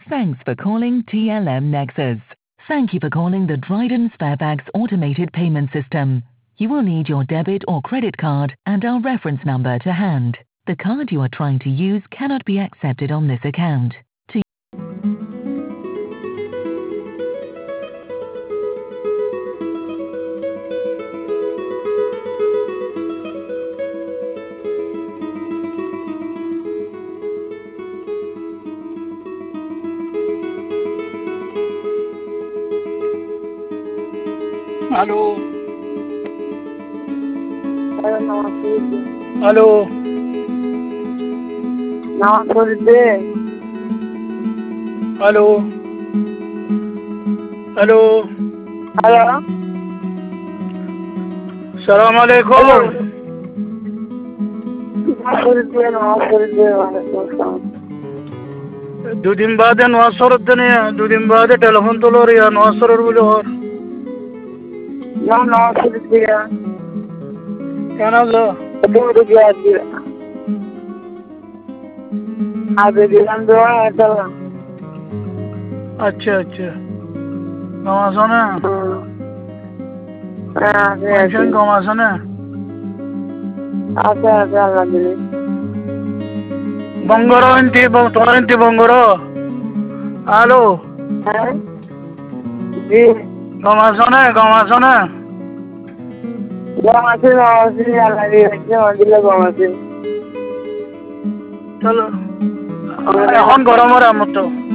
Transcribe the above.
Thanks for calling TLM Nexus. Thank you for calling the Dryden Sparebags automated payment system. You will need your debit or credit card and our reference number to hand. The card you are trying to use cannot be accepted on this account. To Allô? Namaste. Allô? Allô? Allô? Hello? Salam alaikum. দুদিন বাদে নোয়াসরত দেনে দুদিন বাদে telephone তোলর ইয়া নোয়াসরর বলে হর কেন আছো আচ্ছা আচ্ছা কম আছো না কম আছো না বঙ্গর এনতি তোমার এনতি বঙ্গর হ্যালো কম আছো না চলো এখন গরমের আমার তো